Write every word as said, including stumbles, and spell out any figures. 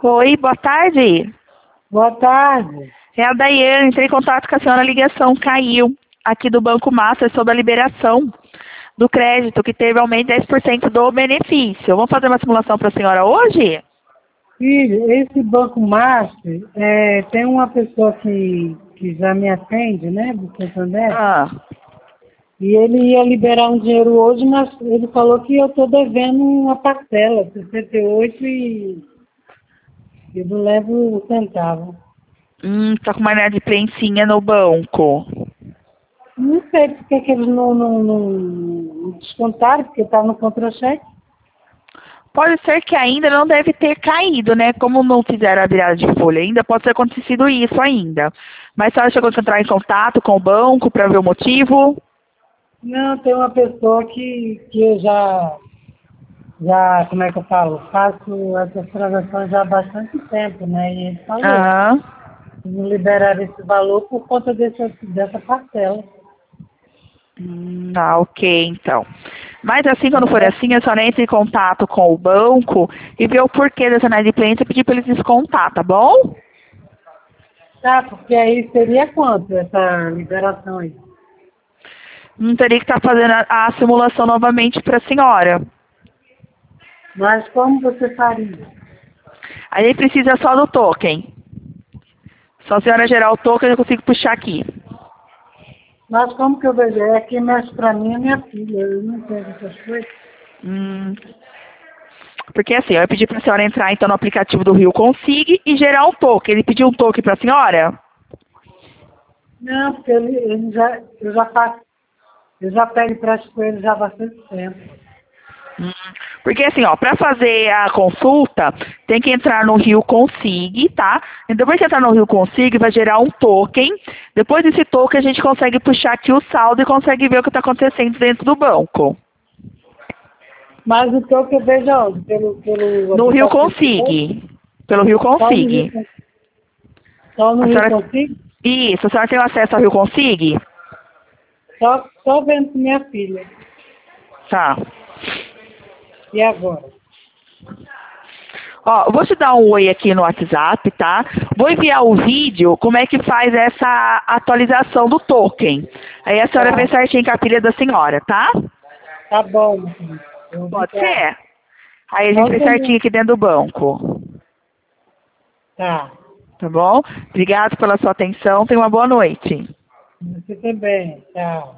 Oi, boa tarde. Boa tarde. É a Daiane, entrei em contato com a senhora, a ligação caiu aqui do Banco Master sobre a liberação do crédito, que teve aumento de dez por cento do benefício. Vamos fazer uma simulação para a senhora hoje? Filho, esse Banco Master, é, tem uma pessoa que, que já me atende, né, do Santander, Ah, e ele ia liberar um dinheiro hoje, mas ele falou que eu estou devendo uma parcela, sessenta e oito, e eu não levo um centavo. hum, tá com uma inadimplência no banco. Não sei por que que eles não, não, não descontaram, porque está no contra-cheque. Pode ser que ainda não deve ter caído, né? Como não fizeram a virada de folha ainda, pode ter acontecido isso ainda. Mas a senhora chegou a entrar em contato com o banco para ver o motivo? Não, tem uma pessoa que, que eu já, já, como é que eu falo, faço essas transações já há bastante tempo, né? E ele falou Aham. que não liberaram esse valor por conta dessa, dessa parcela. Hum, ah, ok, então. Mas assim, quando for Né? assim, a senhora entra em contato com o banco e vê o porquê dessa inadimplência e pedir para eles descontar, tá bom? Tá, porque aí seria quanto essa liberação aí? Não teria que estar fazendo a, a simulação novamente para a senhora. Mas como você faria? Aí precisa só do token. Só a senhora gerar o token eu consigo puxar aqui. Mas como que eu vejo? É quem mexe pra mim é minha filha, eu não entendo essas coisas. Hum, porque assim, eu ia pedir para a senhora entrar então no aplicativo do Rio Consig e gerar um token. Ele pediu um token para a senhora? Não, porque ele, ele já, eu já faço, eu já pego empréstimo com ele já há bastante tempo. Hum, Porque assim, ó, para fazer a consulta, tem que entrar no Rio Consig, tá? E depois que entrar no Rio Consig, vai gerar um token. Depois desse token, a gente consegue puxar aqui o saldo e consegue ver o que está acontecendo dentro do banco. Mas o que eu vejo aonde? Pelo, pelo No Rio aplicativo do banco? Consig. Pelo Rio Só no Rio, Consig. Con- só no A Rio senhora... Consigo? Isso, a senhora tem acesso ao Rio Consig? Só, só vendo com minha filha. Tá. E agora? Ó, eu vou te dar um oi aqui no WhatsApp, tá? Vou enviar o vídeo, como é que faz essa atualização do token. Aí a senhora Tá, vê certinho com a pilha da senhora, tá? tá bom, meu filho. Eu vou Pode ficar. ser? Aí a Só gente um vê pouquinho. certinho aqui dentro do banco. Tá. Tá bom? Obrigado pela sua atenção. Tenha uma boa noite. Você também. Tchau.